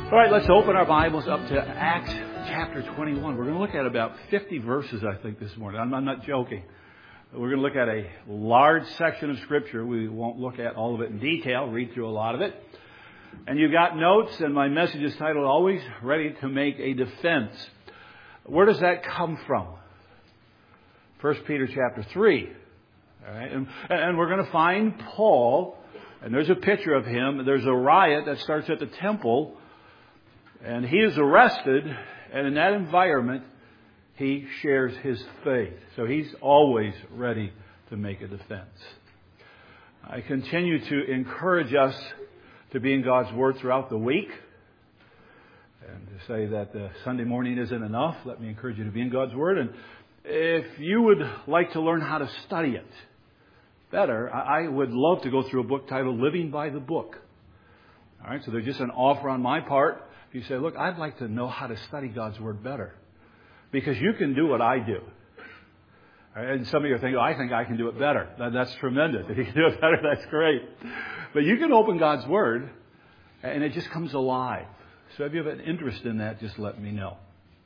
All right, let's open our Bibles up to Acts chapter 21. We're going to look at about 50 verses, I think, this morning. I'm not joking. We're going to look at a large section of Scripture. We won't look at all of it in detail, read through a lot of it. And you've got notes, and my message is titled, Always Ready to Make a Defense. Where does that come from? 1 Peter chapter 3. All right, and we're going to find Paul, and there's a picture of him. There's a riot that starts at the temple. And he is arrested, and in that environment, he shares his faith. So he's always ready to make a defense. I continue to encourage us to be in God's Word throughout the week. And to say that Sunday morning isn't enough, let me encourage you to be in God's Word. And if you would like to learn how to study it better, I would love to go through a book titled Living by the Book. All right, so there's just an offer on my part. You say, look, I'd like to know how to study God's Word better. Because you can do what I do. And some of you are thinking, I think I can do it better. That's tremendous. If you can do it better, that's great. But you can open God's Word, and it just comes alive. So if you have an interest in that, just let me know.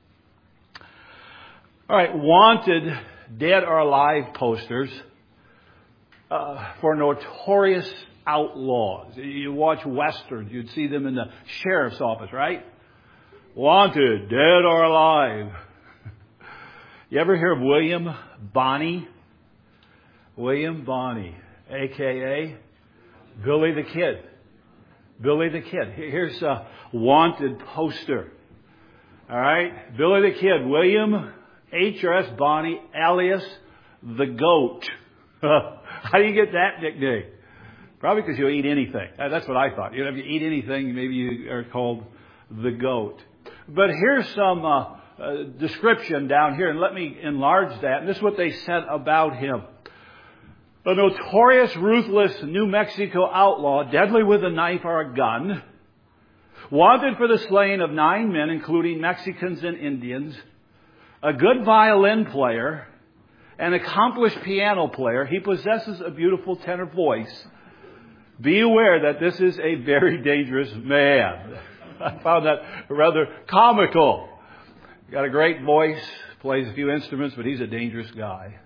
All right, wanted dead or alive posters for notorious outlaws. You watch Westerns, you'd see them in the sheriff's office, right? Wanted, dead or alive. You ever hear of William Bonney? William Bonney, a.k.a. Billy the Kid. Billy the Kid. Here's a wanted poster. All right? Billy the Kid, William H.R.S. Bonney, alias the Goat. How do you get that nickname? Probably because you'll eat anything. That's what I thought. If you eat anything, maybe you are called the Goat. But here's some description down here, and let me enlarge that. And this is what they said about him. A notorious, ruthless New Mexico outlaw, deadly with a knife or a gun, wanted for the slaying of 9 men, including Mexicans and Indians, a good violin player, an accomplished piano player. He possesses a beautiful tenor voice. Be aware that this is a very dangerous man. I found that rather comical. Got a great voice, plays a few instruments, but he's a dangerous guy.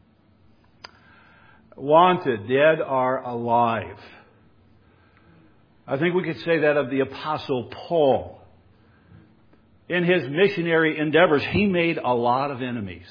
Wanted, dead or alive. I think we could say that of the Apostle Paul. In his missionary endeavors, he made a lot of enemies.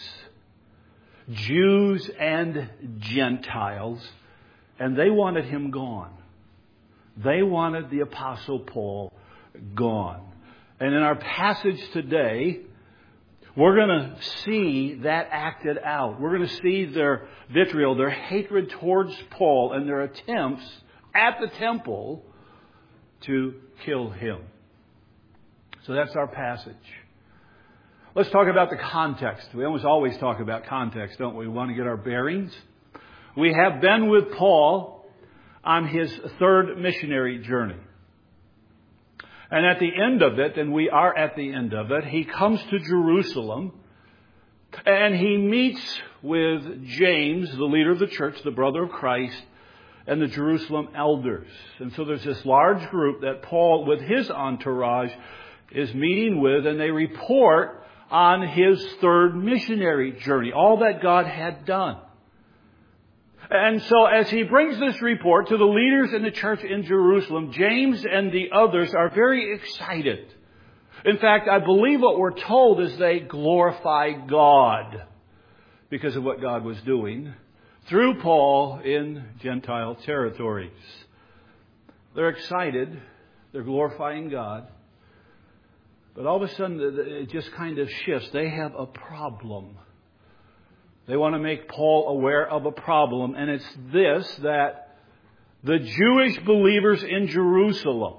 Jews and Gentiles. And they wanted him gone. They wanted the Apostle Paul gone. And in our passage today, we're going to see that acted out. We're going to see their vitriol, their hatred towards Paul, and their attempts at the temple to kill him. So that's our passage. Let's talk about the context. We always talk about context, don't we? We want to get our bearings. We have been with Paul on his third missionary journey. And at the end of it, and we are at the end of it, he comes to Jerusalem and he meets with James, the leader of the church, the brother of Christ, and the Jerusalem elders. And so there's this large group that Paul, with his entourage, is meeting with, and they report on his third missionary journey, all that God had done. And so as he brings this report to the leaders in the church in Jerusalem, James and the others are very excited. In fact, I believe what we're told is they glorify God because of what God was doing through Paul in Gentile territories. They're excited. They're glorifying God. But all of a sudden, it just kind of shifts. They have a problem. They want to make Paul aware of a problem, and it's this, that the Jewish believers in Jerusalem,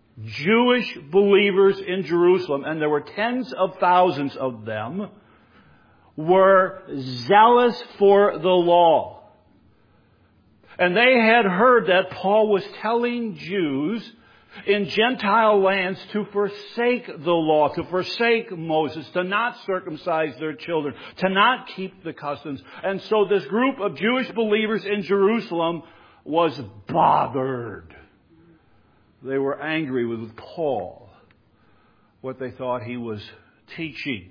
and there were tens of thousands of them, were zealous for the law. And they had heard that Paul was telling Jews in Gentile lands to forsake the law, to forsake Moses, to not circumcise their children, to not keep the customs. And so this group of Jewish believers in Jerusalem was bothered. They were angry with Paul. what they thought he was teaching.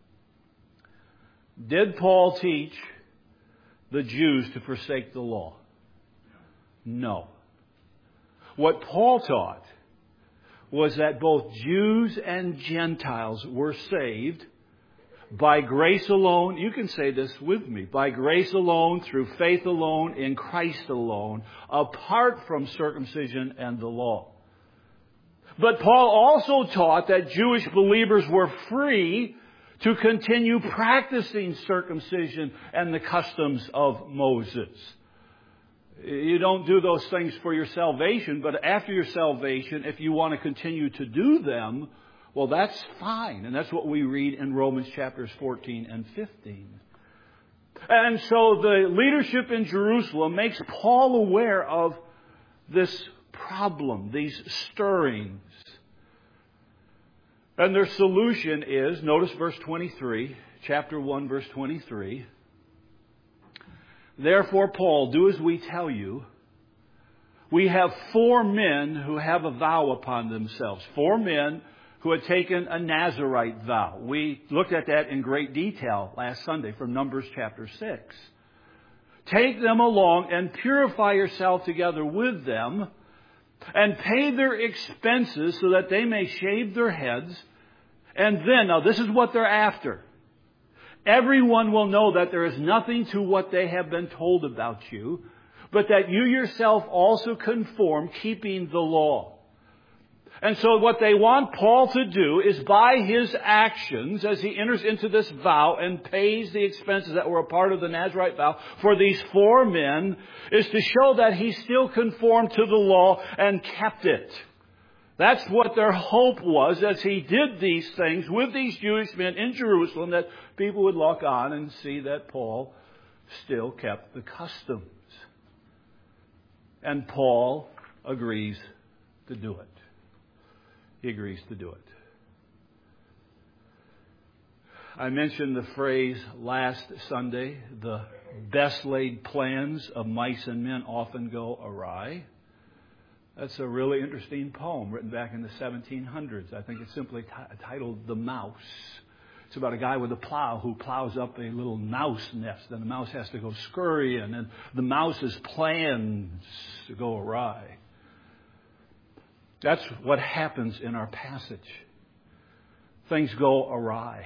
Did Paul teach the Jews to forsake the law? No. What Paul taught was that both Jews and Gentiles were saved by grace alone. You can say this with me. By grace alone, through faith alone, in Christ alone, apart from circumcision and the law. But Paul also taught that Jewish believers were free to continue practicing circumcision and the customs of Moses. You don't do those things for your salvation, but after your salvation, if you want to continue to do them, well, that's fine. And that's what we read in Romans chapters 14 and 15. And so the leadership in Jerusalem makes Paul aware of this problem, these stirrings. And their solution is, notice verse 23, chapter 1, verse 23. Therefore, Paul, do as we tell you. We have 4 men who have a vow upon themselves. 4 men who had taken a Nazirite vow. We looked at that in great detail last Sunday from Numbers chapter 6. Take them along and purify yourself together with them and pay their expenses so that they may shave their heads. And then, now this is what they're after. Everyone will know that there is nothing to what they have been told about you, but that you yourself also conform, keeping the law. And so what they want Paul to do is by his actions, as he enters into this vow and pays the expenses that were a part of the Nazirite vow for these 4 men, is to show that he still conformed to the law and kept it. That's what their hope was as he did these things with these Jewish men in Jerusalem, that people would look on and see that Paul still kept the customs. And Paul agrees to do it. He agrees to do it. I mentioned the phrase last Sunday, the best laid plans of mice and men often go awry. That's a really interesting poem written back in the 1700s. I think it's simply titled The Mouse. It's about a guy with a plow who plows up a little mouse nest, and the mouse has to go scurrying, and the mouse's plans to go awry. That's what happens in our passage. Things go awry.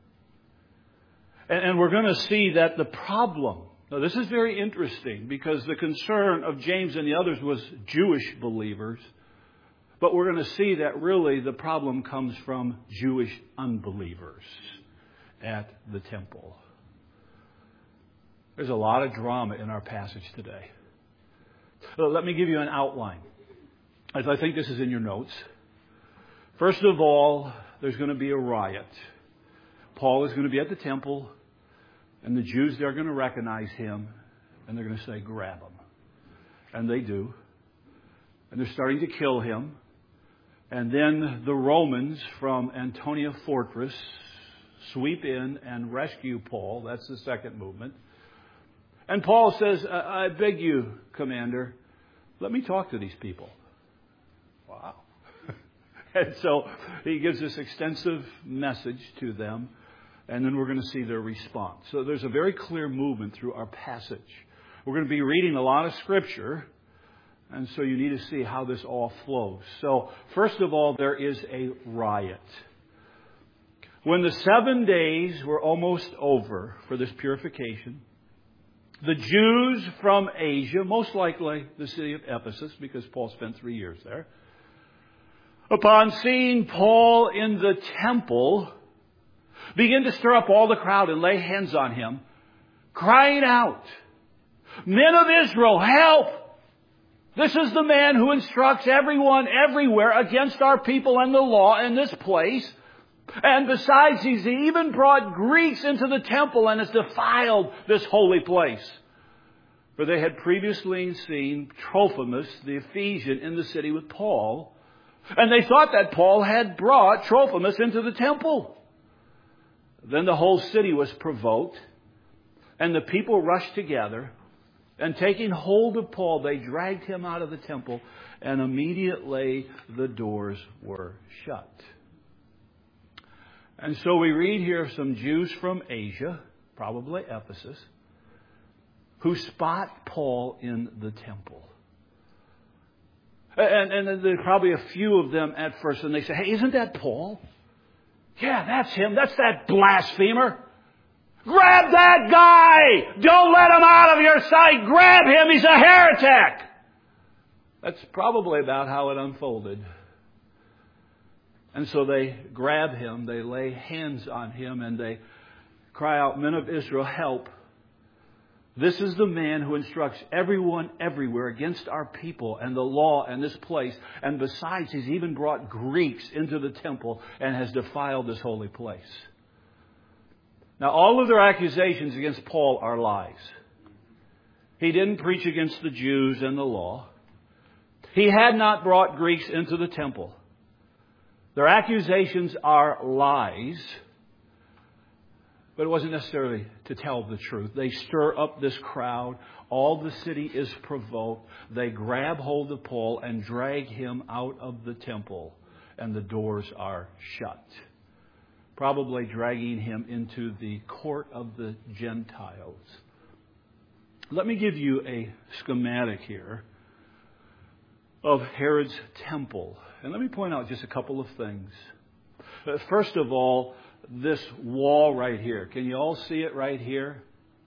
And we're going to see that the problem, now this is very interesting because the concern of James and the others was Jewish believers. But we're going to see that really the problem comes from Jewish unbelievers at the temple. There's a lot of drama in our passage today. So let me give you an outline, as I think this is in your notes. First of all, there's going to be a riot. Paul is going to be at the temple, and the Jews, they're going to recognize him, and they're going to say, grab him. And they do. And they're starting to kill him. And then the Romans from Antonia Fortress sweep in and rescue Paul. That's the second movement. And Paul says, I beg you, Commander, let me talk to these people. Wow. And so he gives this extensive message to them, and then we're going to see their response. So there's a very clear movement through our passage. We're going to be reading a lot of Scripture, and so you need to see how this all flows. So first of all, there is a riot. When the 7 days were almost over for this purification, the Jews from Asia, most likely the city of Ephesus, because Paul spent 3 years there, upon seeing Paul in the temple, begin to stir up all the crowd and lay hands on him, crying out, Men of Israel, help! This is the man who instructs everyone everywhere against our people and the law in this place. And besides, he's even brought Greeks into the temple and has defiled this holy place. For they had previously seen Trophimus, the Ephesian, in the city with Paul. And they thought that Paul had brought Trophimus into the temple. Then the whole city was provoked, and the people rushed together, and taking hold of Paul, they dragged him out of the temple, and immediately the doors were shut. And so we read here of some Jews from Asia, probably Ephesus, who spot Paul in the temple. And there are probably a few of them at first, and they say, "Hey, isn't that Paul? Yeah, that's him. That's that blasphemer. Grab that guy! Don't let him out of your sight! Grab him! He's a heretic!" That's probably about how it unfolded. And so they grab him, they lay hands on him, and they cry out, "Men of Israel, help. This is the man who instructs everyone everywhere against our people and the law and this place. And besides, he's even brought Greeks into the temple and has defiled this holy place." Now, all of their accusations against Paul are lies. He didn't preach against the Jews and the law. He had not brought Greeks into the temple. Their accusations are lies. But it wasn't necessarily to tell the truth. They stir up this crowd. All the city is provoked. They grab hold of Paul and drag him out of the temple. And the doors are shut. Probably dragging him into the court of the Gentiles. Let me give you a schematic here of Herod's temple. And let me point out just a couple of things. First of all, this wall right here. Can you all see it right here?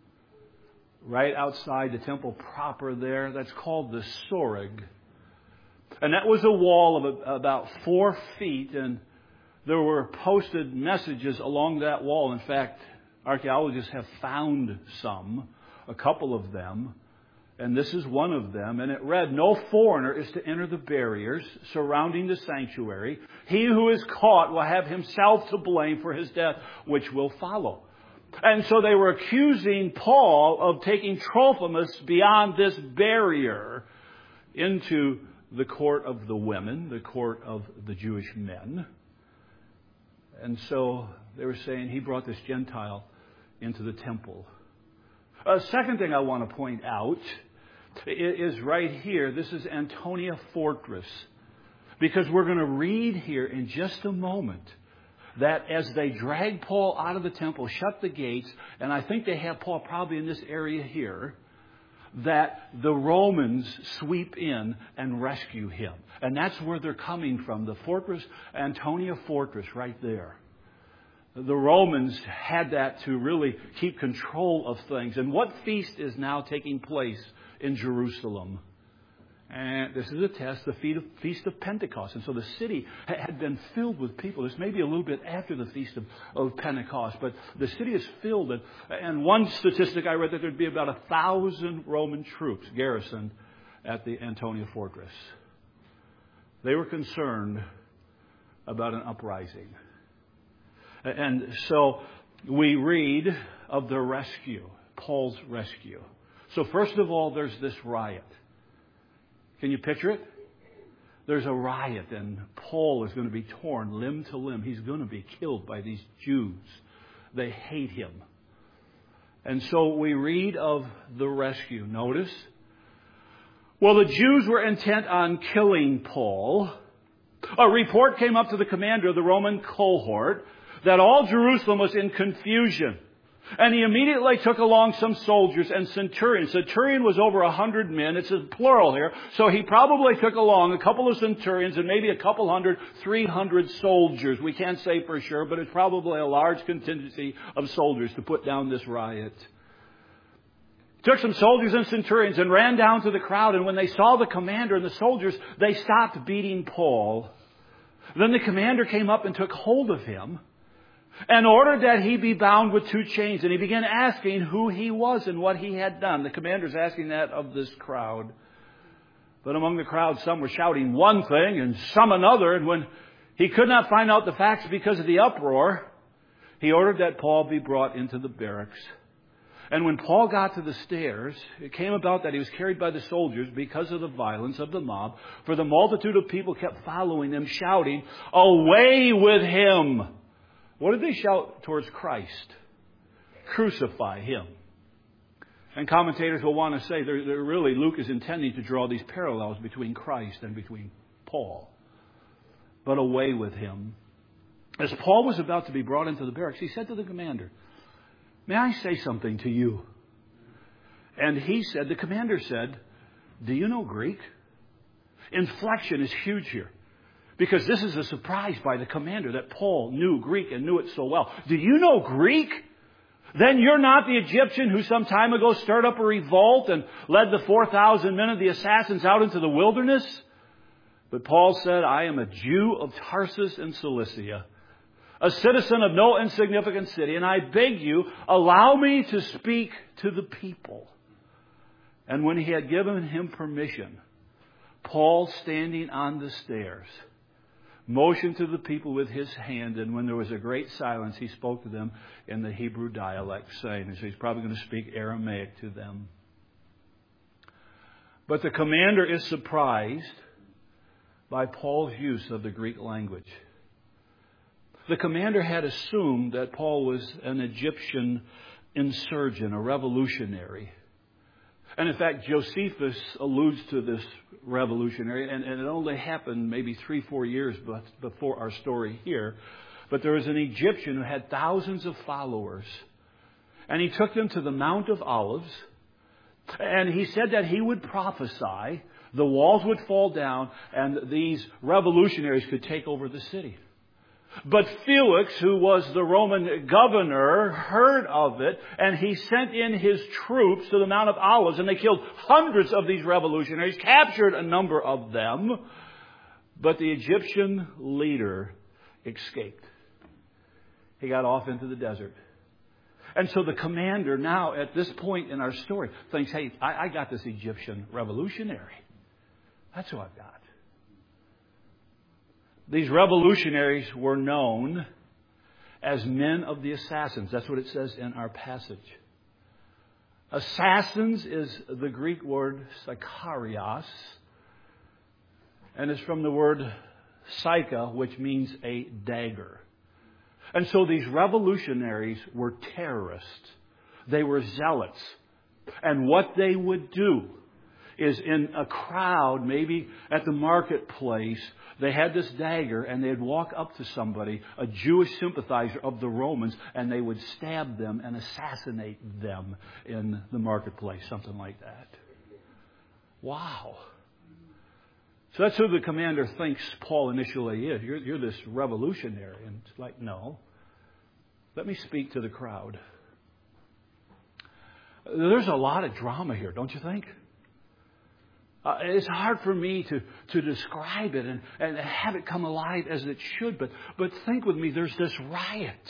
Right outside the temple proper there. That's called the Soreg. And that was a wall of about 4 feet. And there were posted messages along that wall. In fact, archaeologists have found a couple of them. And this is one of them. And it read, "No foreigner is to enter the barriers surrounding the sanctuary. He who is caught will have himself to blame for his death, which will follow." And so they were accusing Paul of taking Trophimus beyond this barrier into the court of the women, the court of the Jewish men. And so they were saying he brought this Gentile into the temple. Second thing I want to point out is right here. This is Antonia Fortress. Because we're going to read here in just a moment that as they drag Paul out of the temple, shut the gates, and I think they have Paul probably in this area here, that the Romans sweep in and rescue him. And that's where they're coming from, the fortress, Antonia Fortress, right there. The Romans had that to really keep control of things. And what feast is now taking place in Jerusalem? And this is a test, the Feast of Pentecost. And so the city had been filled with people. This may be a little bit after the Feast of Pentecost, but the city is filled. And one statistic I read that there'd be about 1,000 Roman troops garrisoned at the Antonia Fortress. They were concerned about an uprising. And so we read of the rescue, Paul's rescue. So first of all, there's this riot. Can you picture it? There's a riot, and Paul is going to be torn limb to limb. He's going to be killed by these Jews. They hate him. And so we read of the rescue. Notice. Well, the Jews were intent on killing Paul. A report came up to the commander of the Roman cohort that all Jerusalem was in confusion. And he immediately took along some soldiers and centurions. Centurion was over 100 men. It's a plural here. So he probably took along a couple of centurions and maybe a couple hundred, 300 soldiers. We can't say for sure, but it's probably a large contingency of soldiers to put down this riot. Took some soldiers and centurions and ran down to the crowd. And when they saw the commander and the soldiers, they stopped beating Paul. Then the commander came up and took hold of him and ordered that he be bound with 2 chains. And he began asking who he was and what he had done. The commander's asking that of this crowd. But among the crowd, some were shouting one thing and some another. And when he could not find out the facts because of the uproar, he ordered that Paul be brought into the barracks. And when Paul got to the stairs, it came about that he was carried by the soldiers because of the violence of the mob. For the multitude of people kept following them, shouting, "Away with him!" What did they shout towards Christ? Crucify him. And commentators will want to say, they're really, Luke is intending to draw these parallels between Christ and between Paul. But away with him. As Paul was about to be brought into the barracks, he said to the commander, "May I say something to you?" And the commander said, "Do you know Greek?" Inflection is huge here, because this is a surprise by the commander that Paul knew Greek and knew it so well. "Do you know Greek? Then you're not the Egyptian who some time ago stirred up a revolt and led the 4,000 men of the assassins out into the wilderness?" But Paul said, "I am a Jew of Tarsus in Cilicia, a citizen of no insignificant city, and I beg you, allow me to speak to the people." And when he had given him permission, Paul, standing on the stairs, motioned to the people with his hand, and when there was a great silence, he spoke to them in the Hebrew dialect, saying, so he's probably going to speak Aramaic to them. But the commander is surprised by Paul's use of the Greek language. The commander had assumed that Paul was an Egyptian insurgent, a revolutionary. And in fact, Josephus alludes to this revolutionary, and it only happened maybe 3-4 years before our story here. But there was an Egyptian who had thousands of followers, and he took them to the Mount of Olives, and he said that he would prophesy, the walls would fall down, and these revolutionaries could take over the city. But Felix, who was the Roman governor, heard of it, and he sent in his troops to the Mount of Olives, and they killed hundreds of these revolutionaries, captured a number of them, but the Egyptian leader escaped. He got off into the desert. And so the commander now, at this point in our story, thinks, hey, I got this Egyptian revolutionary. That's who I've got. These revolutionaries were known as men of the assassins. That's what it says in our passage. Assassins is the Greek word Sykarios, and it's from the word psyche, which means a dagger. And so these revolutionaries were terrorists. They were zealots. And what they would do is, in a crowd, maybe at the marketplace, they had this dagger, and they'd walk up to somebody, a Jewish sympathizer of the Romans, and they would stab them and assassinate them in the marketplace, something like that. Wow. So that's who the commander thinks Paul initially is. You're this revolutionary. And it's like, no. Let me speak to the crowd. There's a lot of drama here, don't you think? It's hard for me to describe it and have it come alive as it should, but think with me, there's this riot.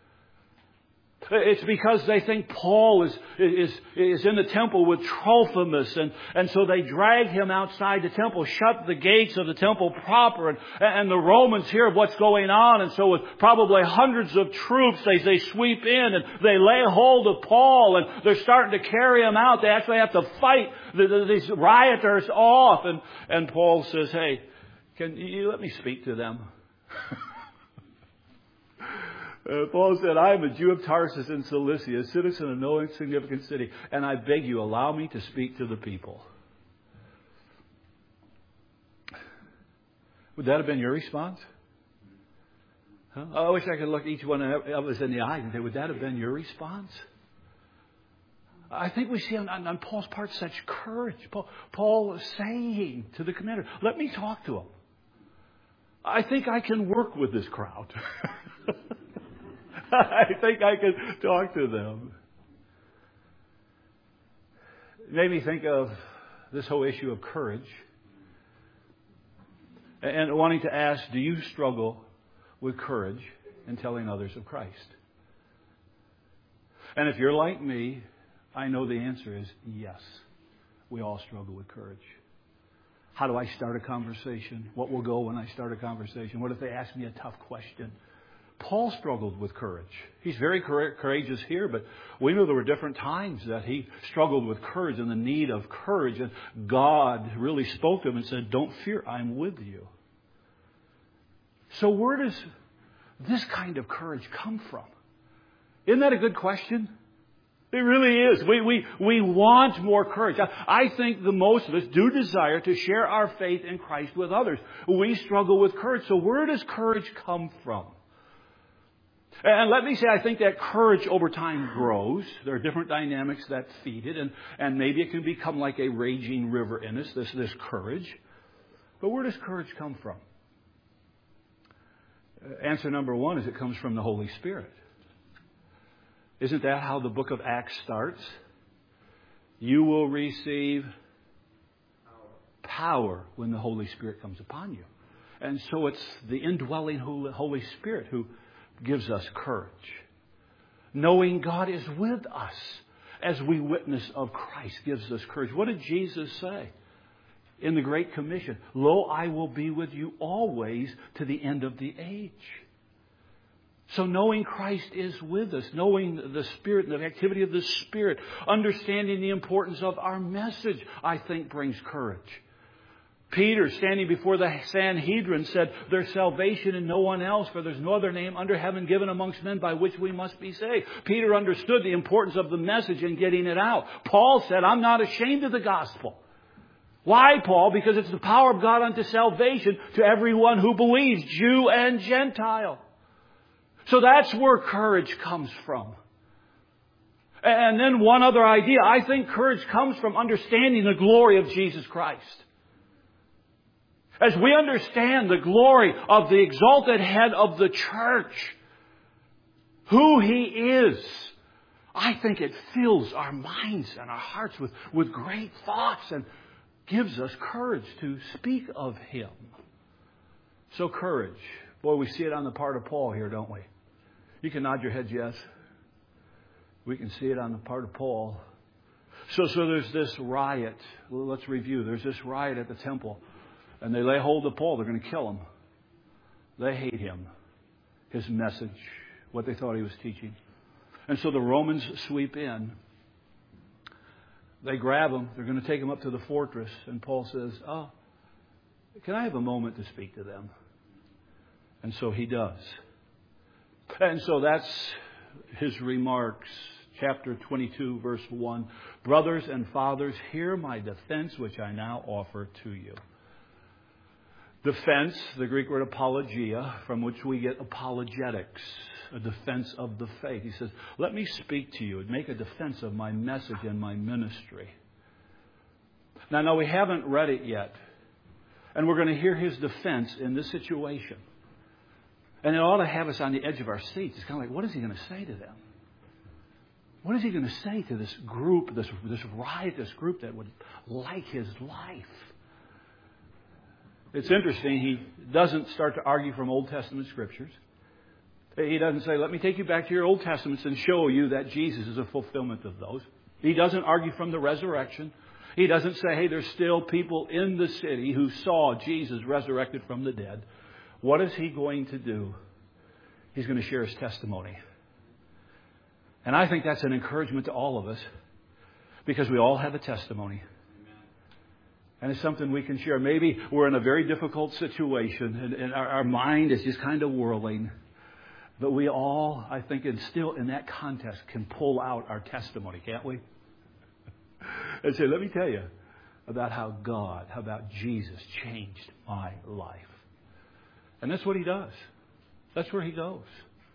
It's because they think Paul is in the temple with Trophimus, and so they drag him outside the temple, shut the gates of the temple proper, and the Romans hear of what's going on, and so with probably hundreds of troops, they sweep in and they lay hold of Paul, and they're starting to carry him out. They actually have to fight these rioters off, and Paul says, hey, can you let me speak to them? Paul said, I am a Jew of Tarsus in Cilicia, a citizen of no insignificant city, and I beg you, allow me to speak to the people. Would that have been your response? Huh? I wish I could look each one of us in the eye and say, would that have been your response? I think we see on Paul's part such courage. Paul is saying to the commander, let me talk to him. I think I can work with this crowd. I think I can talk to them. It made me think of this whole issue of courage and wanting to ask, do you struggle with courage in telling others of Christ? And if you're like me, I know the answer is yes. We all struggle with courage. How do I start a conversation? What will go when I start a conversation? What if they ask me a tough question? Paul struggled with courage. He's very courageous here, but we know there were different times that he struggled with courage and the need of courage. And God really spoke to him and said, don't fear, I'm with you. So where does this kind of courage come from? Isn't that a good question? It really is. We want more courage. I think the most of us do desire to share our faith in Christ with others. We struggle with courage. So where does courage come from? And let me say, I think that courage over time grows. There are different dynamics that feed it, and maybe it can become like a raging river in us, this courage. But where does courage come from? Answer number one is it comes from the Holy Spirit. Isn't that how the book of Acts starts? You will receive power when the Holy Spirit comes upon you. And so it's the indwelling Holy Spirit who gives us courage. Knowing God is with us as we witness of Christ gives us courage. What did Jesus say in the Great Commission? Lo, I will be with you always to the end of the age. So knowing Christ is with us, knowing the Spirit and the activity of the Spirit, understanding the importance of our message, I think brings courage. Peter, standing before the Sanhedrin, said, there's salvation in no one else, for there's no other name under heaven given amongst men by which we must be saved. Peter understood the importance of the message and getting it out. Paul said, I'm not ashamed of the gospel. Why, Paul? Because it's the power of God unto salvation to everyone who believes, Jew and Gentile. So that's where courage comes from. And then one other idea. I think courage comes from understanding the glory of Jesus Christ. As we understand the glory of the exalted head of the church, who He is, I think it fills our minds and our hearts with great thoughts and gives us courage to speak of Him. So courage. Boy, we see it on the part of Paul here, don't we? You can nod your heads, yes. We can see it on the part of Paul. So there's this riot. Let's review. There's this riot at the temple. And they lay hold of Paul. They're going to kill him. They hate him, his message, what they thought he was teaching. And so the Romans sweep in. They grab him. They're going to take him up to the fortress. And Paul says, oh, can I have a moment to speak to them? And so he does. And so that's his remarks. Chapter 22, verse 1. Brothers and fathers, hear my defense, which I now offer to you. Defense, the Greek word apologia, from which we get apologetics, a defense of the faith. He says, let me speak to you and make a defense of my message and my ministry. Now, we haven't read it yet. And we're going to hear his defense in this situation. And it ought to have us on the edge of our seats. It's kind of like, what is he going to say to them? What is he going to say to this group, this riotous group that would like his life? It's interesting, he doesn't start to argue from Old Testament scriptures. He doesn't say, let me take you back to your Old Testaments and show you that Jesus is a fulfillment of those. He doesn't argue from the resurrection. He doesn't say, hey, there's still people in the city who saw Jesus resurrected from the dead. What is he going to do? He's going to share his testimony. And I think that's an encouragement to all of us, because we all have a testimony. And it's something we can share. Maybe we're in a very difficult situation and our mind is just kind of whirling. But we all, I think, and still in that context can pull out our testimony, can't we? And say, let me tell you about how about Jesus changed my life. And that's what he does. That's where he goes.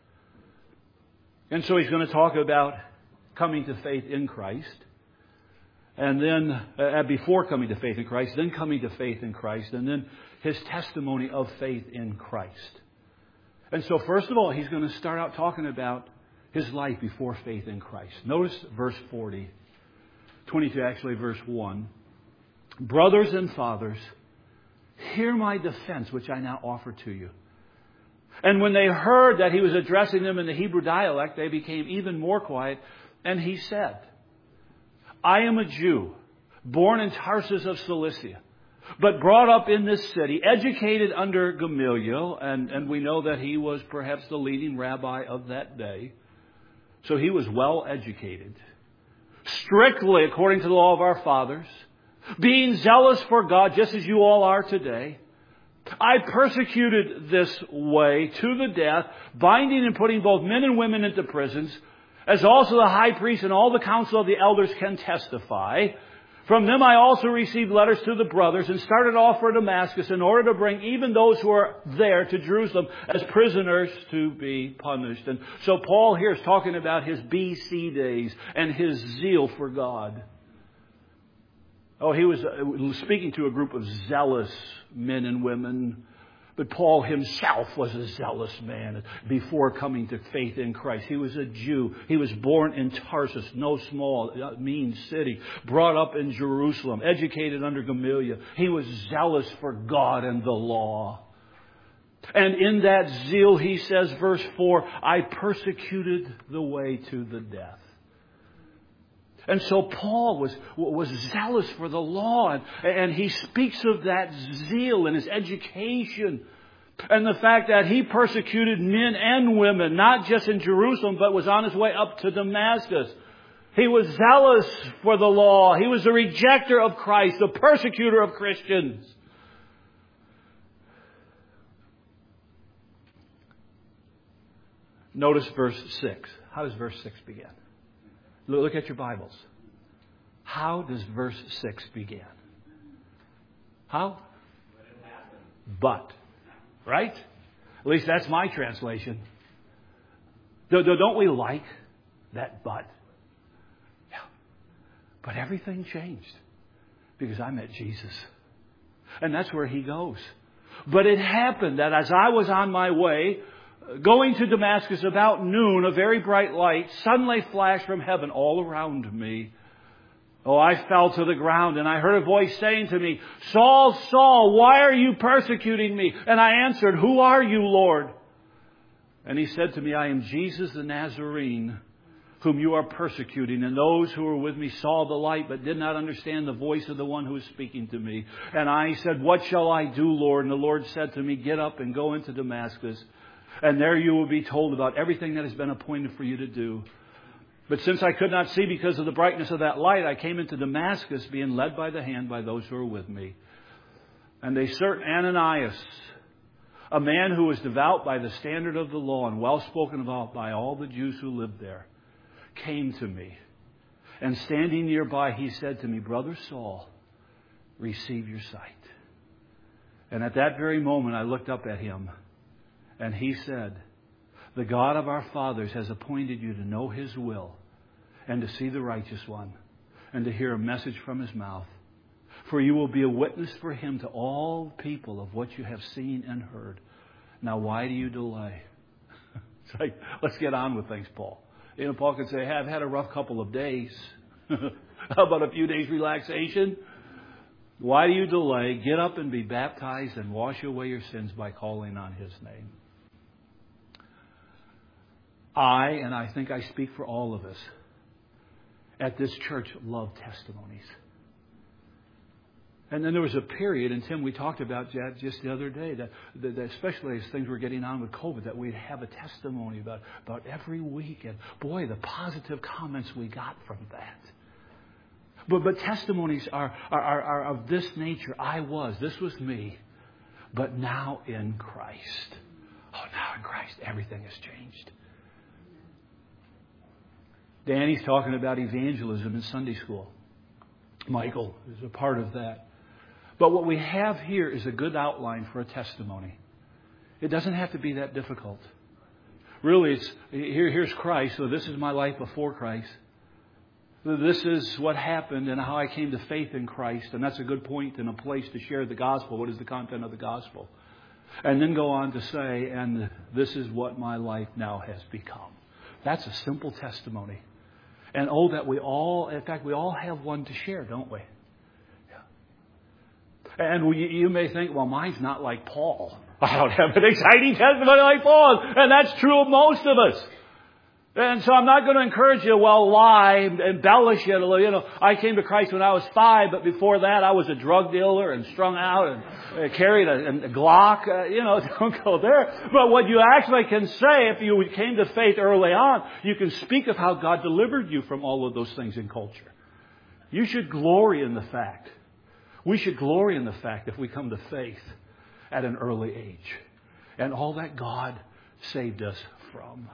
And so he's going to talk about coming to faith in Christ. And then, before coming to faith in Christ, then coming to faith in Christ, and then his testimony of faith in Christ. And so, first of all, he's going to start out talking about his life before faith in Christ. Notice verse 22 actually, verse 1. Brothers and fathers, hear my defense, which I now offer to you. And when they heard that he was addressing them in the Hebrew dialect, they became even more quiet. And he said, I am a Jew, born in Tarsus of Cilicia, but brought up in this city, educated under Gamaliel, and we know that he was perhaps the leading rabbi of that day. So he was well educated, strictly according to the law of our fathers, being zealous for God, just as you all are today. I persecuted this way to the death, binding and putting both men and women into prisons, as also the high priest and all the council of the elders can testify. From them I also received letters to the brothers and started off for Damascus in order to bring even those who are there to Jerusalem as prisoners to be punished. And so Paul here is talking about his BC days and his zeal for God. Oh, he was speaking to a group of zealous men and women. But Paul himself was a zealous man before coming to faith in Christ. He was a Jew. He was born in Tarsus, no small, mean city. Brought up in Jerusalem, educated under Gamaliel. He was zealous for God and the law. And in that zeal, he says, verse 4, I persecuted the way to the death. And so Paul was zealous for the law, and he speaks of that zeal in his education and the fact that he persecuted men and women, not just in Jerusalem, but was on his way up to Damascus. He was zealous for the law. He was a rejecter of Christ, a persecutor of Christians. Notice verse 6. How does verse 6 begin? Look at your Bibles. How does verse 6 begin? How? But. Right? At least that's my translation. Don't we like that but? Yeah. But everything changed because I met Jesus. And that's where he goes. But it happened that as I was on my way, going to Damascus about noon, a very bright light suddenly flashed from heaven all around me. Oh, I fell to the ground and I heard a voice saying to me, Saul, Saul, why are you persecuting me? And I answered, who are you, Lord? And he said to me, I am Jesus the Nazarene, whom you are persecuting. And those who were with me saw the light, but did not understand the voice of the one who was speaking to me. And I said, what shall I do, Lord? And the Lord said to me, get up and go into Damascus. And there you will be told about everything that has been appointed for you to do. But since I could not see because of the brightness of that light, I came into Damascus, being led by the hand by those who were with me. And they certain Ananias, a man who was devout by the standard of the law and well spoken about by all the Jews who lived there, came to me. And standing nearby, he said to me, Brother Saul, receive your sight. And at that very moment, I looked up at him. And he said, the God of our fathers has appointed you to know his will and to see the righteous one and to hear a message from his mouth. For you will be a witness for him to all people of what you have seen and heard. Now, why do you delay? It's like, let's get on with things, Paul. You know, Paul could say, hey, I've had a rough couple of days. How about a few days relaxation? Why do you delay? Get up and be baptized and wash away your sins by calling on his name. And I think I speak for all of us, at this church love testimonies. And then there was a period, and Tim, we talked about that just the other day, that especially as things were getting on with COVID, that we'd have a testimony about every week. And boy, the positive comments we got from that. But testimonies are of this nature. This was me, but now in Christ. Oh, now in Christ, everything has changed. Danny's talking about evangelism in Sunday school. Michael is a part of that. But what we have here is a good outline for a testimony. It doesn't have to be that difficult. Really, here's Christ. So this is my life before Christ. This is what happened and how I came to faith in Christ. And that's a good point and a place to share the gospel. What is the content of the gospel? And then go on to say, and this is what my life now has become. That's a simple testimony. And oh, that we all have one to share, don't we? Yeah. And you may think, well, mine's not like Paul. I don't have an exciting testimony like Paul. And that's true of most of us. And so I'm not going to encourage you, lie, embellish it. You know, I came to Christ when I was 5, but before that I was a drug dealer and strung out and carried a Glock. Don't go there. But what you actually can say, if you came to faith early on, you can speak of how God delivered you from all of those things in culture. You should glory in the fact. We should glory in the fact if we come to faith at an early age. And all that God saved us from.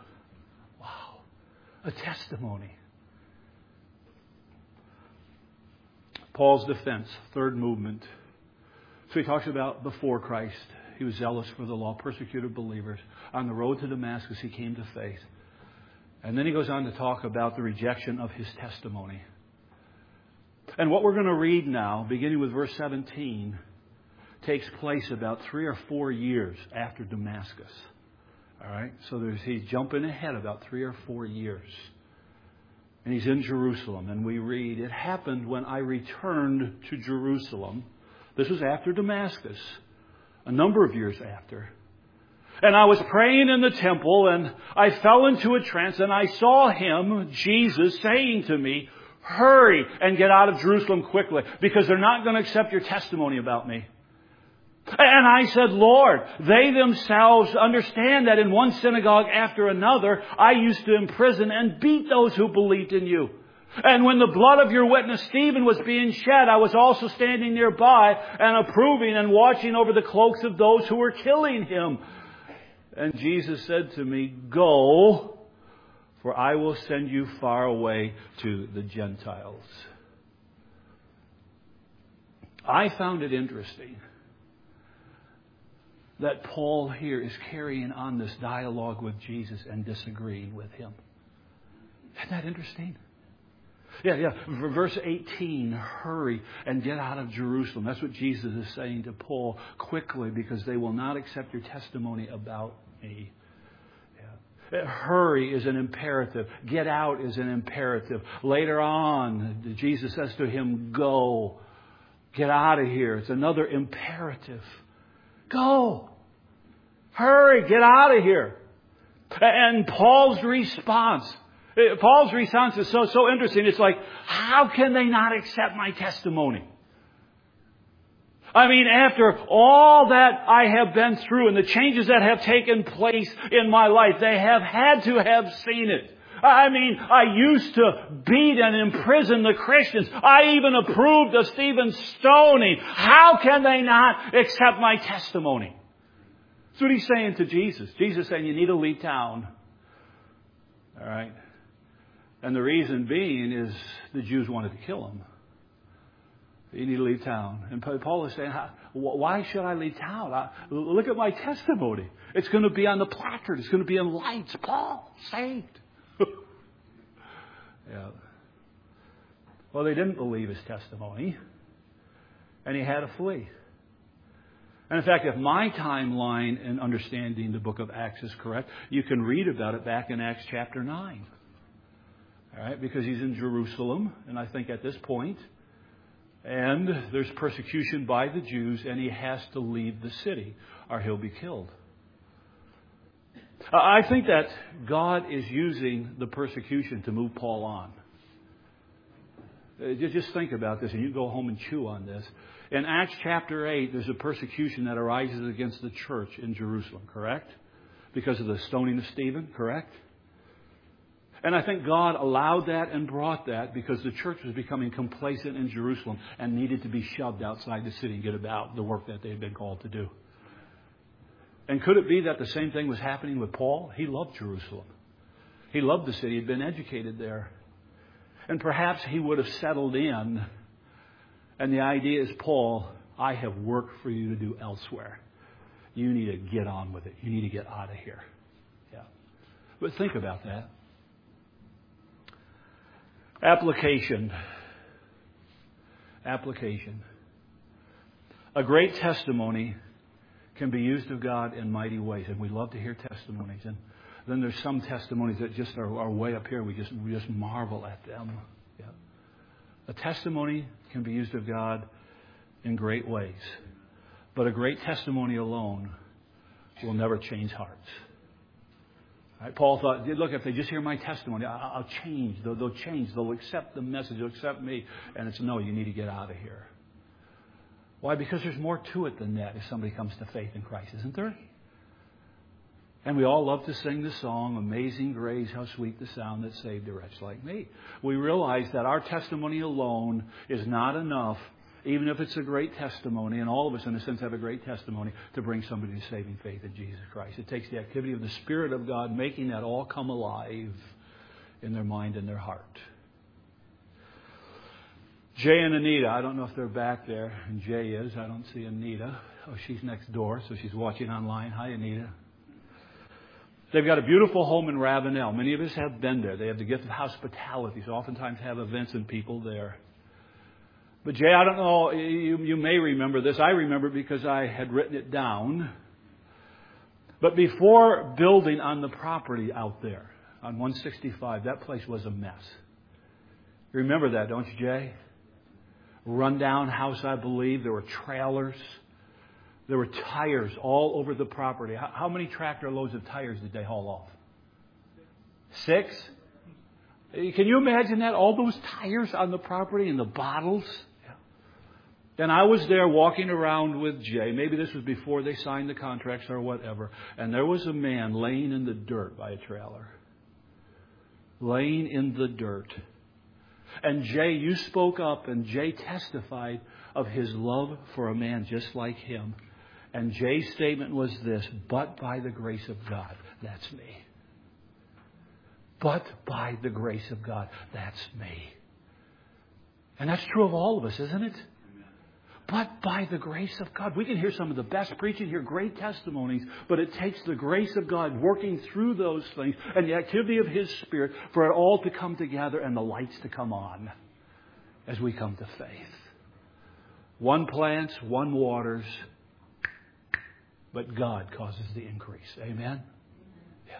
A testimony. Paul's defense, third movement. So he talks about before Christ, he was zealous for the law, persecuted believers. On the road to Damascus, he came to faith. And then he goes on to talk about the rejection of his testimony. And what we're going to read now, beginning with verse 17, takes place about 3 or 4 years after Damascus. All right? So he's jumping ahead about 3 or 4 years. And he's in Jerusalem. And we read, "It happened when I returned to Jerusalem." This was after Damascus, a number of years after. "And I was praying in the temple, and I fell into a trance, and I saw him, Jesus, saying to me, 'Hurry and get out of Jerusalem quickly, because they're not going to accept your testimony about me.' And I said, 'Lord, they themselves understand that in one synagogue after another, I used to imprison and beat those who believed in you. And when the blood of your witness Stephen was being shed, I was also standing nearby and approving and watching over the cloaks of those who were killing him.' And Jesus said to me, 'Go, for I will send you far away to the Gentiles.'" I found it interesting that Paul here is carrying on this dialogue with Jesus and disagreeing with him. Isn't that interesting? Yeah. Verse 18, "Hurry and get out of Jerusalem." That's what Jesus is saying to Paul. "Quickly, because they will not accept your testimony about me." Yeah. Hurry is an imperative. Get out is an imperative. Later on, Jesus says to him, "Go. Get out of here." It's another imperative. Go. Hurry. Get out of here. And Paul's response is so interesting. It's like, how can they not accept my testimony? I mean, after all that I have been through and the changes that have taken place in my life, they have had to have seen it. I mean, I used to beat and imprison the Christians. I even approved of Stephen's stoning. How can they not accept my testimony? That's what he's saying to Jesus. Jesus saying, you need to leave town. All right? And the reason being is the Jews wanted to kill him. You need to leave town. And Paul is saying, why should I leave town? Look at my testimony. It's going to be on the placard. It's going to be in lights. Paul, saved. Yeah. Well, they didn't believe his testimony. And he had to flee. And in fact, if my timeline in understanding the book of Acts is correct, you can read about it back in Acts chapter 9. All right, because he's in Jerusalem, and I think at this point, and there's persecution by the Jews, and he has to leave the city, or he'll be killed. I think that God is using the persecution to move Paul on. Just think about this, and you go home and chew on this. In Acts chapter 8, there's a persecution that arises against the church in Jerusalem, correct? Because of the stoning of Stephen, correct? And I think God allowed that and brought that because the church was becoming complacent in Jerusalem and needed to be shoved outside the city and get about the work that they had been called to do. And could it be that the same thing was happening with Paul? He loved Jerusalem. He loved the city. He'd been educated there. And perhaps he would have settled in. And the idea is, Paul, I have work for you to do elsewhere. You need to get on with it. You need to get out of here. Yeah. But think about that. Application. A great testimony can be used of God in mighty ways. And we love to hear testimonies. And then there's some testimonies that just are way up here. We just marvel at them. Yeah. A testimony can be used of God in great ways. But a great testimony alone will never change hearts. Right? Paul thought, look, if they just hear my testimony, I'll change. They'll change. They'll accept the message. They'll accept me. And it's, no, you need to get out of here. Why? Because there's more to it than that if somebody comes to faith in Christ, isn't there? And we all love to sing the song, Amazing Grace, how sweet the sound that saved a wretch like me. We realize that our testimony alone is not enough, even if it's a great testimony, and all of us in a sense have a great testimony, to bring somebody to saving faith in Jesus Christ. It takes the activity of the Spirit of God making that all come alive in their mind and their heart. Jay and Anita, I don't know if they're back there, and Jay is. I don't see Anita. Oh, she's next door, so she's watching online. Hi, Anita. They've got a beautiful home in Ravenel. Many of us have been there. They have the gift of hospitality, so oftentimes have events and people there. But Jay, I don't know, you may remember this. I remember it because I had written it down. But before building on the property out there on 165, that place was a mess. You remember that, don't you, Jay? Rundown house, I believe. There were trailers. There were tires all over the property. How many tractor loads of tires did they haul off? 6? Can you imagine that? All those tires on the property and the bottles? And I was there walking around with Jay. Maybe this was before they signed the contracts or whatever. And there was a man laying in the dirt by a trailer. Laying in the dirt. And Jay, you spoke up and Jay testified of his love for a man just like him. And Jay's statement was this: but by the grace of God, that's me. But by the grace of God, that's me. And that's true of all of us, isn't it? But by the grace of God. We can hear some of the best preaching, hear great testimonies, but it takes the grace of God working through those things and the activity of His Spirit for it all to come together and the lights to come on as we come to faith. One plants, one waters, but God causes the increase. Amen? Yeah.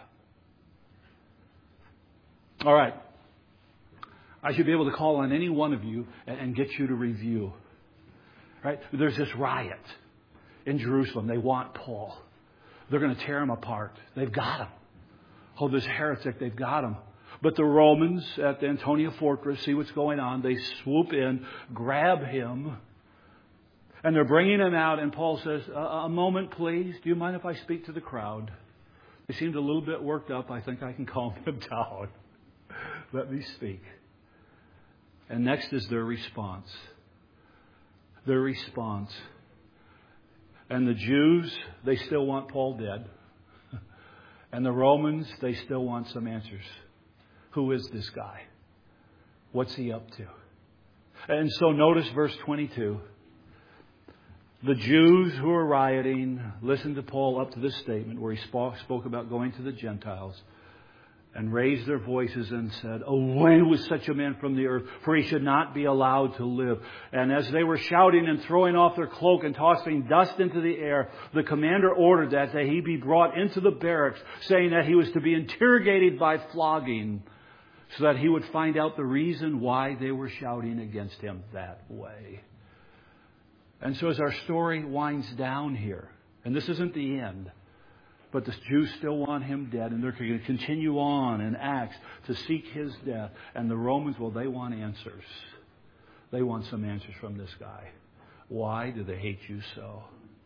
All right. I should be able to call on any one of you and get you to review. Right? There's this riot in Jerusalem. They want Paul. They're going to tear him apart. They've got him. Oh, this heretic, they've got him. But the Romans at the Antonia fortress see what's going on. They swoop in, grab him, and they're bringing him out. And Paul says, a moment, please. Do you mind if I speak to the crowd? They seemed a little bit worked up. I think I can calm them down. Let me speak. And next is their response. Their response. And the Jews, they still want Paul dead. And the Romans, they still want some answers. Who is this guy? What's he up to? And so notice verse 22. The Jews who are rioting listened to Paul up to this statement where he spoke about going to the Gentiles, and raised their voices and said, away with such a man from the earth, for he should not be allowed to live. And as they were shouting and throwing off their cloak and tossing dust into the air, the commander ordered that he be brought into the barracks, saying that he was to be interrogated by flogging, so that he would find out the reason why they were shouting against him that way. And so as our story winds down here, and this isn't the end, but the Jews still want him dead, and they're going to continue on in Acts to seek his death. And the Romans, well, they want answers. They want some answers from this guy. Why do they hate you so?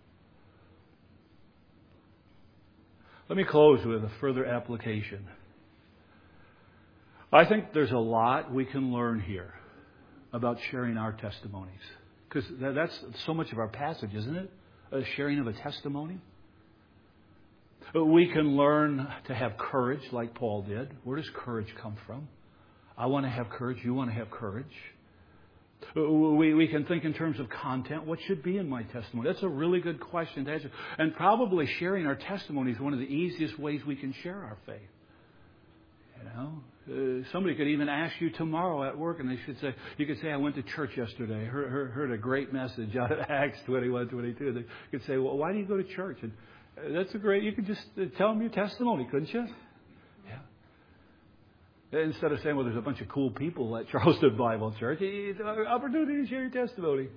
Let me close with a further application. I think there's a lot we can learn here about sharing our testimonies. Because that's so much of our passage, isn't it? A sharing of a testimony. We can learn to have courage like Paul did. Where does courage come from? I want to have courage. You want to have courage. We can think in terms of content. What should be in my testimony? That's a really good question to answer. And probably sharing our testimony is one of the easiest ways we can share our faith. You know, somebody could even ask you tomorrow at work, and you could say, I went to church yesterday, heard a great message out of Acts 21:22. They could say, well, why do you go to church? And that's you could just tell them your testimony, couldn't you? Yeah. Instead of saying, well, there's a bunch of cool people at Charleston Bible Church, it's an opportunity to share your testimony.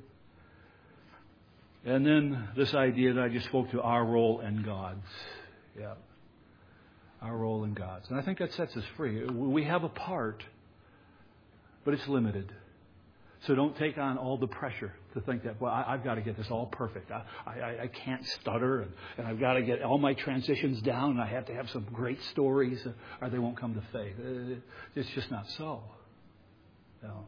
And then this idea that I just spoke to, our role in God's. Yeah. Our role in God's. And I think that sets us free. We have a part, but it's limited. So don't take on all the pressure to think that, well, I've got to get this all perfect. I can't stutter, and I've got to get all my transitions down, and I have to have some great stories, or they won't come to faith. It's just not so. No.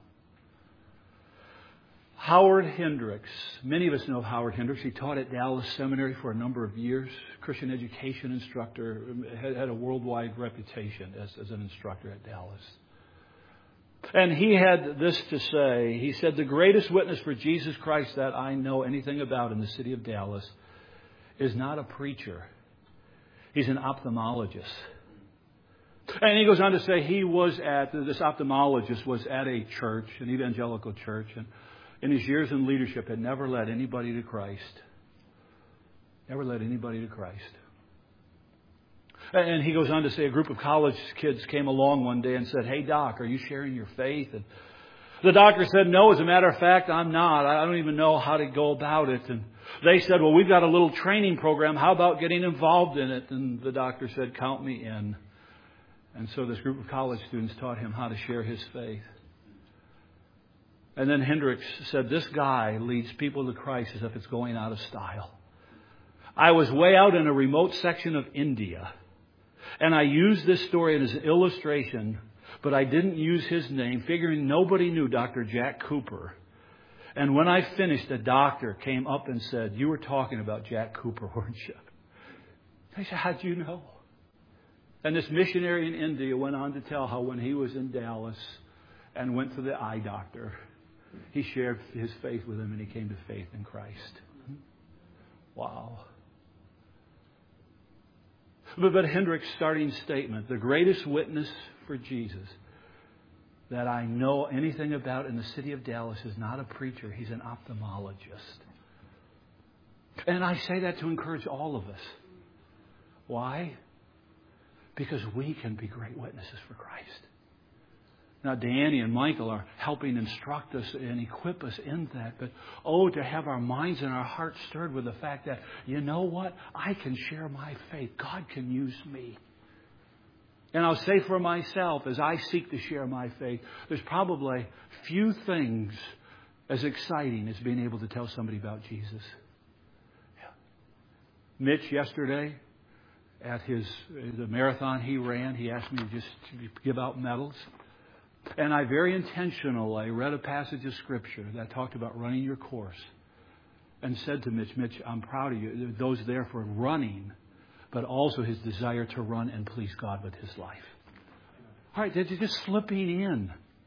Howard Hendricks. Many of us know Howard Hendricks. He taught at Dallas Seminary for a number of years. Christian education instructor. Had a worldwide reputation as an instructor at Dallas. And he had this to say. He said, the greatest witness for Jesus Christ that I know anything about in the city of Dallas is not a preacher. He's an ophthalmologist. And he goes on to say this ophthalmologist was at a church, an evangelical church, and in his years in leadership had never led anybody to Christ. Never led anybody to Christ. And he goes on to say a group of college kids came along one day and said, hey, Doc, are you sharing your faith? And the doctor said, no, as a matter of fact, I'm not. I don't even know how to go about it. And they said, well, we've got a little training program. How about getting involved in it? And the doctor said, count me in. And so this group of college students taught him how to share his faith. And then Hendricks said, this guy leads people to Christ as if it's going out of style. I was way out in a remote section of India. And I used this story as an illustration, but I didn't use his name, figuring nobody knew Dr. Jack Cooper. And when I finished, a doctor came up and said, you were talking about Jack Cooper, weren't you? I said, how'd you know? And this missionary in India went on to tell how when he was in Dallas and went to the eye doctor, he shared his faith with him and he came to faith in Christ. Wow. But Hendricks' starting statement, the greatest witness for Jesus that I know anything about in the city of Dallas is not a preacher. He's an ophthalmologist. And I say that to encourage all of us. Why? Because we can be great witnesses for Christ. Now, Danny and Michael are helping instruct us and equip us in that. But, to have our minds and our hearts stirred with the fact that, you know what? I can share my faith. God can use me. And I'll say for myself, as I seek to share my faith, there's probably few things as exciting as being able to tell somebody about Jesus. Yeah. Mitch, yesterday, at the marathon he ran, he asked me to just give out medals. And I very intentionally read a passage of Scripture that talked about running your course and said to Mitch, I'm proud of you. Those there for running, but also his desire to run and please God with his life. All right, they're just slipping in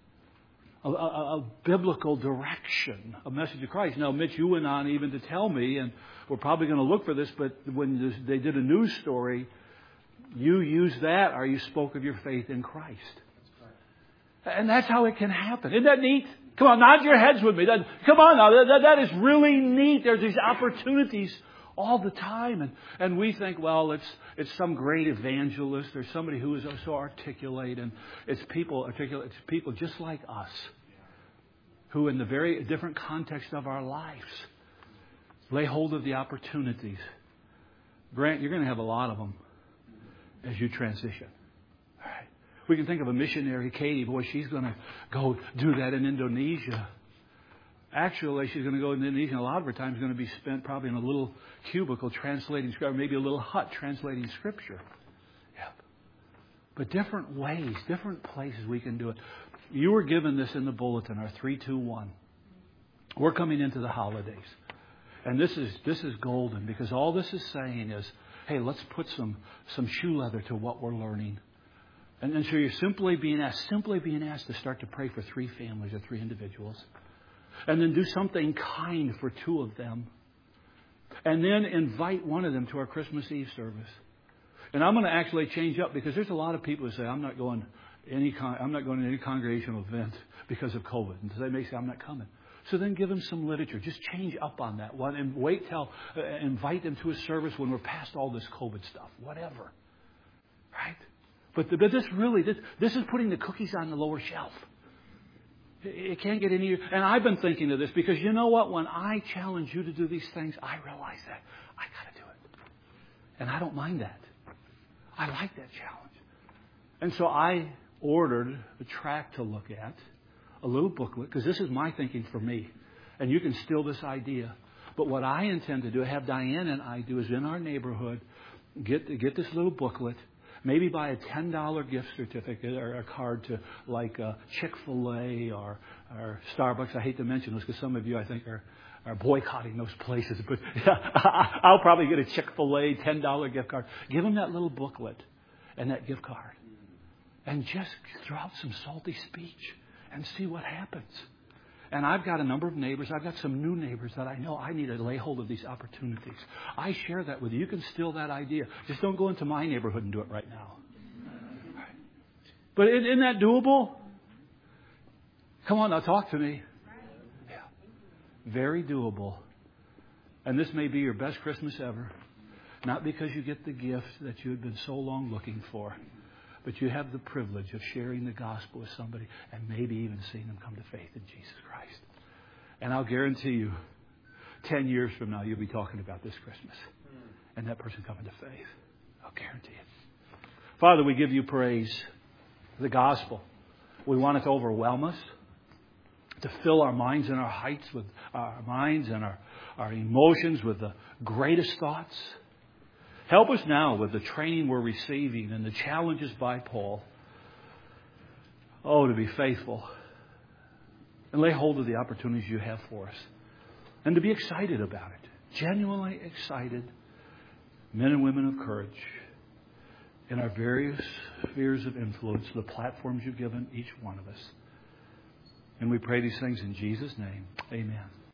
a biblical direction, a message of Christ. Now, Mitch, you went on even to tell me, and we're probably going to look for this, but when they did a news story, you used that or you spoke of your faith in Christ. And that's how it can happen. Isn't that neat? Come on, nod your heads with me. Come on now. That is really neat. There's these opportunities all the time. And we think, well, it's some great evangelist or somebody who is so articulate. And it's people just like us who in the very different context of our lives lay hold of the opportunities. Grant, you're going to have a lot of them as you transition. We can think of a missionary, Katie. Boy, she's going to go do that in Indonesia. Actually, she's going to go to Indonesia, and a lot of her time is going to be spent probably in a little cubicle translating Scripture, maybe a little hut translating Scripture. Yep. But different ways, different places we can do it. You were given this in the bulletin, our 3-2-1. We're coming into the holidays. And this is golden because all this is saying is, hey, let's put some shoe leather to what we're learning. And so you're simply being asked to start to pray for 3 families or 3 individuals. And then do something kind for 2 of them. And then invite one of them to our Christmas Eve service. And I'm going to actually change up because there's a lot of people who say, I'm not going to any congregational event because of COVID. And they may say, I'm not coming. So then give them some literature. Just change up on that one and wait till, invite them to a service when we're past all this COVID stuff. Whatever. Right? But this is putting the cookies on the lower shelf. It can't get any. And I've been thinking of this because you know what? When I challenge you to do these things, I realize that I got to do it. And I don't mind that. I like that challenge. And so I ordered a tract to look at, a little booklet, because this is my thinking for me. And you can steal this idea. But what I intend to do, have Diane and I do, is in our neighborhood, get this little booklet. Maybe buy a $10 gift certificate or a card to like Chick-fil-A or Starbucks. I hate to mention those because some of you, I think, are boycotting those places. But I'll probably get a Chick-fil-A $10 gift card. Give them that little booklet and that gift card. And just throw out some salty speech. and see what happens. And I've got a number of neighbors. I've got some new neighbors that I know I need to lay hold of these opportunities. I share that with you. You can steal that idea. Just don't go into my neighborhood and do it right now. But isn't that doable? Come on now, talk to me. Yeah. Very doable. And this may be your best Christmas ever. Not because you get the gift that you had been so long looking for, but you have the privilege of sharing the gospel with somebody and maybe even seeing them come to faith in Jesus Christ. And I'll guarantee you, 10 years from now, you'll be talking about this Christmas and that person coming to faith. I'll guarantee it. Father, we give you praise. The gospel. We want it to overwhelm us, to fill our minds and our heights with our minds and our emotions with the greatest thoughts. Help us now with the training we're receiving and the challenges by Paul. Oh, to be faithful and lay hold of the opportunities you have for us. And to be excited about it. Genuinely excited. Men and women of courage in our various spheres of influence, the platforms you've given each one of us. And we pray these things in Jesus' name. Amen.